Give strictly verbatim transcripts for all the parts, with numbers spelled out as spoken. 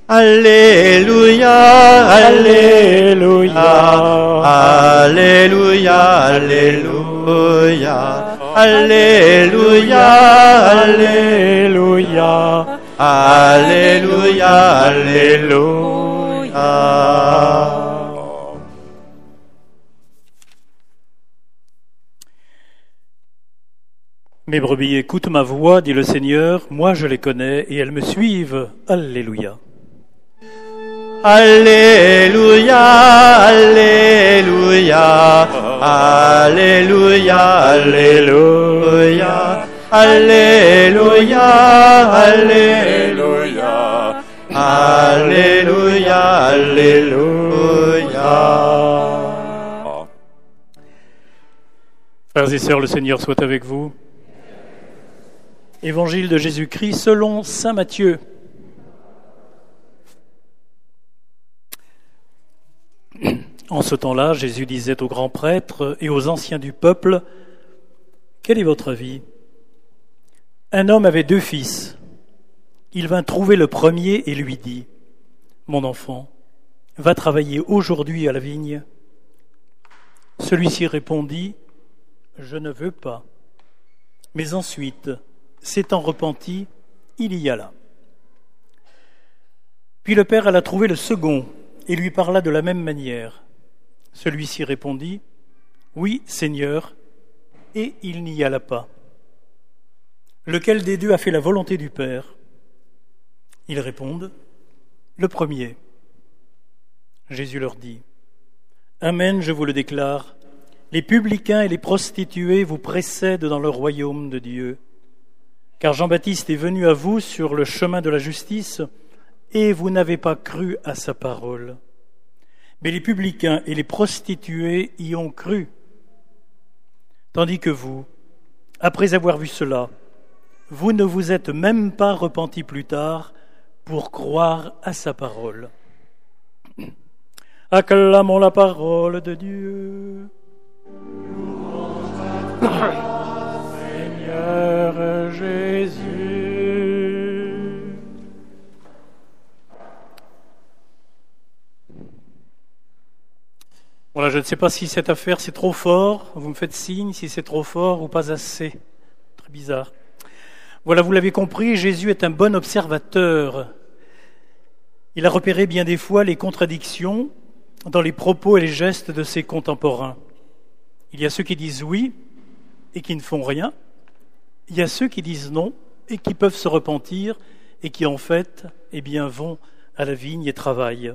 Alléluia, Alléluia, Alléluia, Alléluia, Alléluia, Alléluia, Alléluia, Alléluia. Mes brebis écoutent ma voix, dit le Seigneur, moi je les connais et elles me suivent. Alléluia. Alléluia, Alléluia, Alléluia, Alléluia, Alléluia, Alléluia, Alléluia, Alléluia. Frères et sœurs, le Seigneur soit avec vous. Évangile de Jésus-Christ selon saint Matthieu. En ce temps-là, Jésus disait aux grands prêtres et aux anciens du peuple, « Quel est votre avis ? Un homme avait deux fils. Il vint trouver le premier et lui dit, « Mon enfant, va travailler aujourd'hui à la vigne. » Celui-ci répondit, « Je ne veux pas. » Mais ensuite, s'étant repenti, il y alla. Puis le père alla trouver le second et lui parla de la même manière. Celui-ci répondit, « Oui, Seigneur, » et il n'y alla pas. Lequel des deux a fait la volonté du Père ? Ils répondent, « Le premier. » Jésus leur dit, « Amen, je vous le déclare, les publicains et les prostituées vous précèdent dans le royaume de Dieu. Car Jean-Baptiste est venu à vous sur le chemin de la justice, et vous n'avez pas cru à sa parole. Mais les publicains et les prostituées y ont cru. Tandis que vous, après avoir vu cela, vous ne vous êtes même pas repentis plus tard pour croire à sa parole. » Acclamons la parole de Dieu. Seigneur Jésus. Voilà, je ne sais pas si cette affaire c'est trop fort, vous me faites signe si c'est trop fort ou pas assez. Très bizarre. Voilà, vous l'avez compris, Jésus est un bon observateur. Il a repéré bien des fois les contradictions dans les propos et les gestes de ses contemporains. Il y a ceux qui disent oui et qui ne font rien. Il y a ceux qui disent non et qui peuvent se repentir et qui en fait, eh bien, vont à la vigne et travaillent.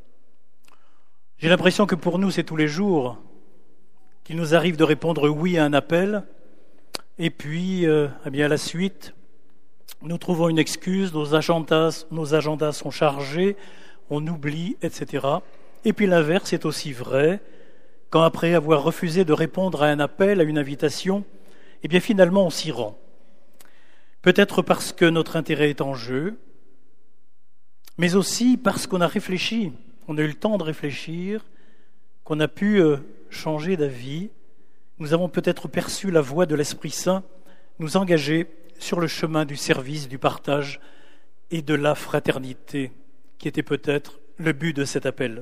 J'ai l'impression que pour nous, c'est tous les jours qu'il nous arrive de répondre oui à un appel et puis, euh, eh bien, à la suite, nous trouvons une excuse, nos agendas, nos agendas sont chargés, on oublie, et cetera. Et puis l'inverse est aussi vrai, quand après avoir refusé de répondre à un appel, à une invitation, eh bien finalement on s'y rend. Peut-être parce que notre intérêt est en jeu, mais aussi parce qu'on a réfléchi, on a eu le temps de réfléchir, qu'on a pu changer d'avis. Nous avons peut-être perçu la voix de l'Esprit Saint nous engager sur le chemin du service, du partage et de la fraternité, qui était peut-être le but de cet appel.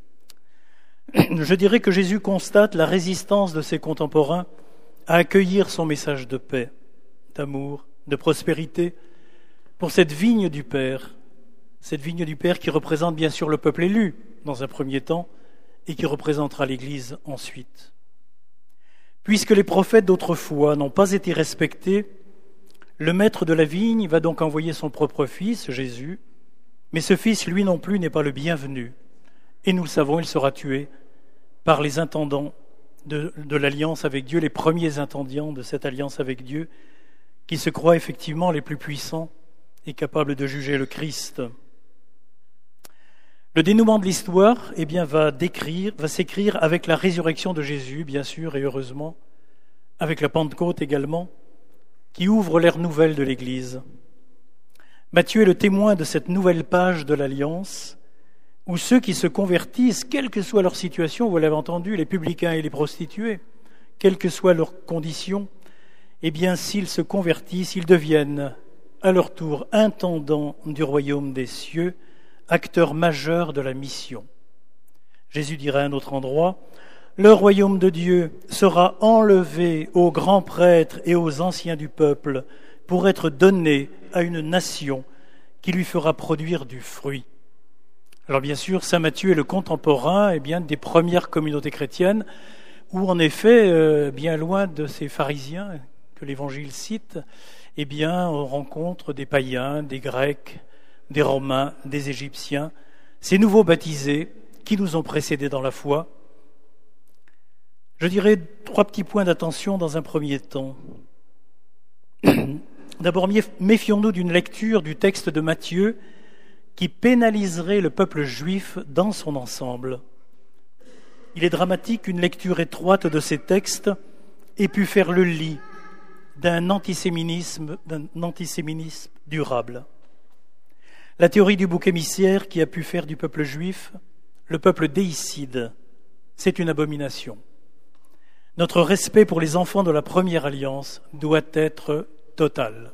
Je dirais que Jésus constate la résistance de ses contemporains à accueillir son message de paix, d'amour, de prospérité, pour cette vigne du Père, cette vigne du Père qui représente bien sûr le peuple élu dans un premier temps et qui représentera l'Église ensuite. Puisque les prophètes d'autrefois n'ont pas été respectés, le maître de la vigne va donc envoyer son propre fils, Jésus, mais ce fils, lui non plus, n'est pas le bienvenu. Et nous le savons, il sera tué par les intendants de, de l'alliance avec Dieu, les premiers intendants de cette alliance avec Dieu, qui se croient effectivement les plus puissants et capables de juger le Christ. Le dénouement de l'histoire eh bien, va, décrire, va s'écrire avec la résurrection de Jésus, bien sûr, et heureusement, avec la Pentecôte également, qui ouvre l'ère nouvelle de l'Église. Matthieu est le témoin de cette nouvelle page de l'Alliance, où ceux qui se convertissent, quelle que soit leur situation, vous l'avez entendu, les publicains et les prostituées, quelles que soient leurs conditions, eh bien, s'ils se convertissent, ils deviennent à leur tour intendants du royaume des cieux, acteur majeur de la mission. Jésus dirait à un autre endroit, « Le royaume de Dieu sera enlevé aux grands prêtres et aux anciens du peuple pour être donné à une nation qui lui fera produire du fruit. » Alors bien sûr, saint Matthieu est le contemporain eh bien, des premières communautés chrétiennes où en effet, euh, bien loin de ces pharisiens que l'Évangile cite, eh bien, on rencontre des païens, des Grecs, des Romains, des Égyptiens, ces nouveaux baptisés qui nous ont précédés dans la foi. Je dirais trois petits points d'attention dans un premier temps. D'abord, méfions-nous d'une lecture du texte de Matthieu qui pénaliserait le peuple juif dans son ensemble. Il est dramatique qu'une lecture étroite de ces textes ait pu faire le lit d'un antisémitisme, d'un antisémitisme durable. La théorie du bouc émissaire qui a pu faire du peuple juif le peuple déicide, c'est une abomination. Notre respect pour les enfants de la première alliance doit être total.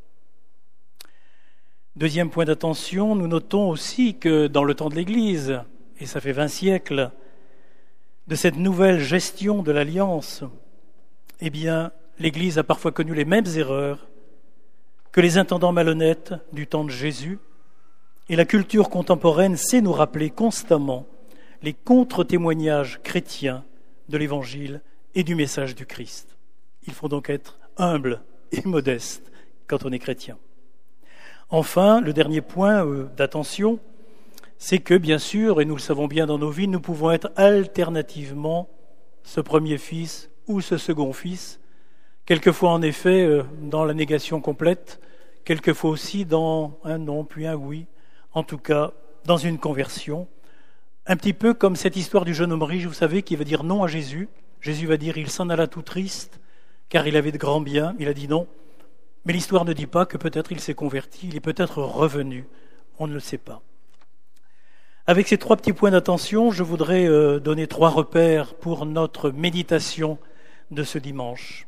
Deuxième point d'attention, nous notons aussi que dans le temps de l'Église, et ça fait vingt siècles, de cette nouvelle gestion de l'alliance, eh bien, l'Église a parfois connu les mêmes erreurs que les intendants malhonnêtes du temps de Jésus, et la culture contemporaine sait nous rappeler constamment les contre-témoignages chrétiens de l'Évangile et du message du Christ. Il faut donc être humble et modeste quand on est chrétien. Enfin, le dernier point euh, d'attention, c'est que, bien sûr, et nous le savons bien dans nos vies, nous pouvons être alternativement ce premier fils ou ce second fils, quelquefois en effet euh, dans la négation complète, quelquefois aussi dans un non puis un oui, en tout cas dans une conversion, un petit peu comme cette histoire du jeune homme riche, vous savez, qui va dire non à Jésus. Jésus va dire, il s'en alla tout triste, car il avait de grands biens. Il a dit non. Mais l'histoire ne dit pas que peut-être il s'est converti, il est peut-être revenu. On ne le sait pas. Avec ces trois petits points d'attention, je voudrais euh, donner trois repères pour notre méditation de ce dimanche.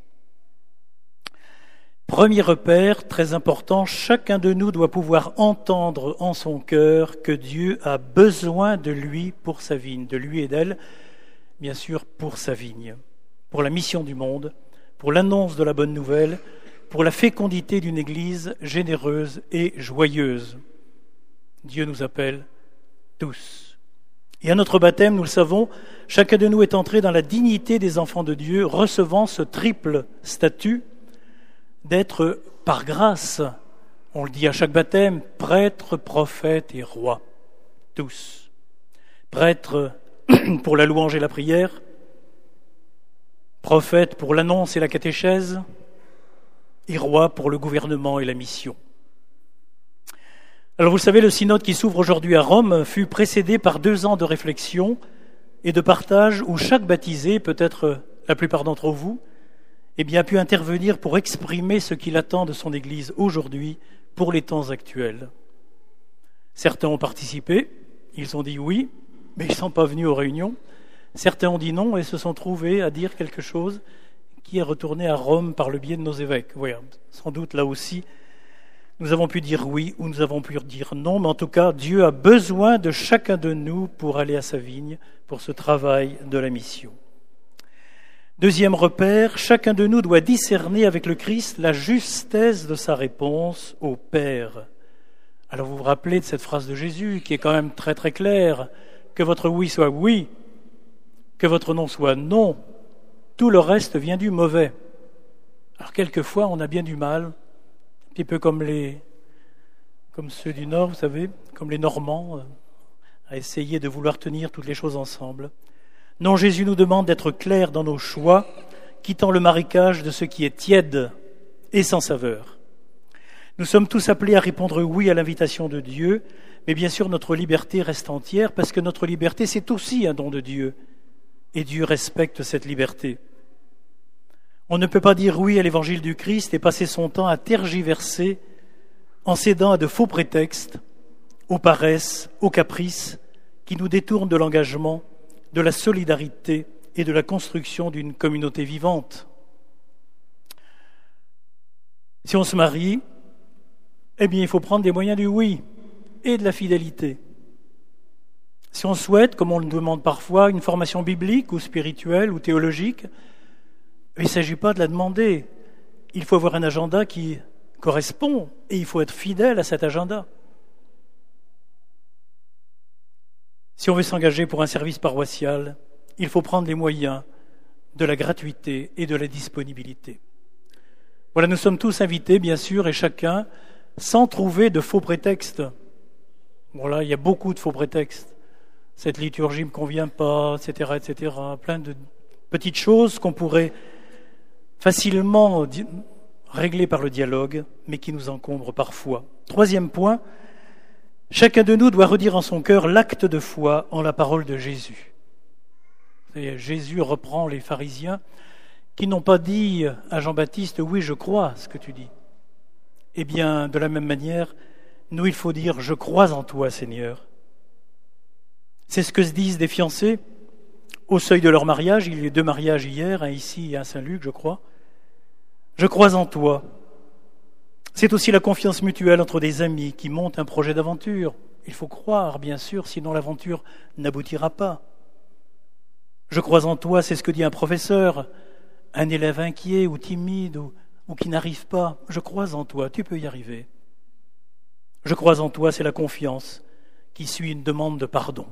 Premier repère, très important, chacun de nous doit pouvoir entendre en son cœur que Dieu a besoin de lui pour sa vigne, de lui et d'elle, bien sûr pour sa vigne, pour la mission du monde, pour l'annonce de la bonne nouvelle, pour la fécondité d'une Église généreuse et joyeuse. Dieu nous appelle tous. Et à notre baptême, nous le savons, chacun de nous est entré dans la dignité des enfants de Dieu, recevant ce triple statut d'être par grâce, on le dit à chaque baptême, prêtre, prophète et roi. Tous. Prêtre pour la louange et la prière, prophète pour l'annonce et la catéchèse, et roi pour le gouvernement et la mission. Alors vous le savez, le synode qui s'ouvre aujourd'hui à Rome fut précédé par deux ans de réflexion et de partage où chaque baptisé, peut-être la plupart d'entre vous, eh bien, a pu intervenir pour exprimer ce qu'il attend de son Église aujourd'hui pour les temps actuels. Certains ont participé, ils ont dit oui, mais ils ne sont pas venus aux réunions. Certains ont dit non et se sont trouvés à dire quelque chose qui est retourné à Rome par le biais de nos évêques. Voilà, sans doute là aussi, nous avons pu dire oui ou nous avons pu dire non, mais en tout cas, Dieu a besoin de chacun de nous pour aller à sa vigne, pour ce travail de la mission. Deuxième repère, chacun de nous doit discerner avec le Christ la justesse de sa réponse au Père. Alors vous vous rappelez de cette phrase de Jésus qui est quand même très très claire, que votre oui soit oui, que votre non soit non, tout le reste vient du mauvais. Alors quelquefois on a bien du mal, un petit peu comme les, comme ceux du Nord, vous savez, comme les Normands, à essayer de vouloir tenir toutes les choses ensemble. Non, Jésus nous demande d'être clairs dans nos choix, quittant le marécage de ce qui est tiède et sans saveur. Nous sommes tous appelés à répondre oui à l'invitation de Dieu, mais bien sûr notre liberté reste entière, parce que notre liberté c'est aussi un don de Dieu, et Dieu respecte cette liberté. On ne peut pas dire oui à l'évangile du Christ et passer son temps à tergiverser en cédant à de faux prétextes, aux paresses, aux caprices, qui nous détournent de l'engagement, de la solidarité et de la construction d'une communauté vivante. Si on se marie, eh bien, il faut prendre des moyens du oui et de la fidélité. Si on souhaite, comme on le demande parfois, une formation biblique ou spirituelle ou théologique, il ne s'agit pas de la demander. Il faut avoir un agenda qui correspond et il faut être fidèle à cet agenda. Si on veut s'engager pour un service paroissial, il faut prendre les moyens de la gratuité et de la disponibilité. Voilà, nous sommes tous invités, bien sûr, et chacun, sans trouver de faux prétextes. Voilà, il y a beaucoup de faux prétextes. Cette liturgie ne me convient pas, et cetera, et cetera. Plein de petites choses qu'on pourrait facilement di- régler par le dialogue, mais qui nous encombrent parfois. Troisième point, chacun de nous doit redire en son cœur l'acte de foi en la parole de Jésus. Et Jésus reprend les pharisiens qui n'ont pas dit à Jean-Baptiste « Oui, je crois ce que tu dis ». Eh bien, de la même manière, nous, il faut dire « Je crois en toi, Seigneur ». C'est ce que se disent des fiancés au seuil de leur mariage. Il y a eu deux mariages hier, un ici et un Saint-Luc, je crois. « Je crois en toi ». C'est aussi la confiance mutuelle entre des amis qui montent un projet d'aventure. Il faut croire, bien sûr, sinon l'aventure n'aboutira pas. Je crois en toi, c'est ce que dit un professeur, un élève inquiet ou timide ou, ou qui n'arrive pas. Je crois en toi, tu peux y arriver. Je crois en toi, c'est la confiance qui suit une demande de pardon.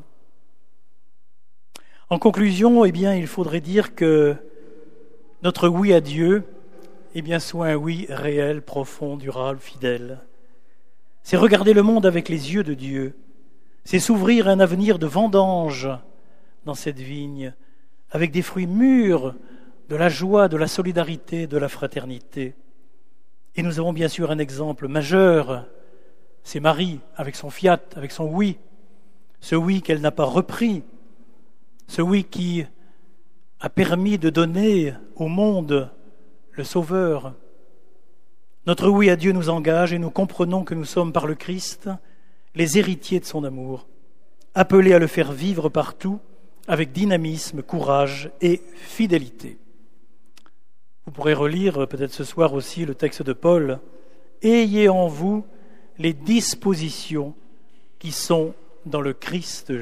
En conclusion, eh bien, il faudrait dire que notre oui à Dieu, eh bien, soit un oui réel, profond, durable, fidèle. C'est regarder le monde avec les yeux de Dieu. C'est s'ouvrir à un avenir de vendange dans cette vigne, avec des fruits mûrs, de la joie, de la solidarité, de la fraternité. Et nous avons bien sûr un exemple majeur, c'est Marie, avec son fiat, avec son oui, ce oui qu'elle n'a pas repris, ce oui qui a permis de donner au monde le Sauveur. Notre oui à Dieu nous engage et nous comprenons que nous sommes par le Christ les héritiers de son amour, appelés à le faire vivre partout, avec dynamisme, courage et fidélité. Vous pourrez relire peut-être ce soir aussi le texte de Paul. « Ayez en vous les dispositions qui sont dans le Christ Jésus. »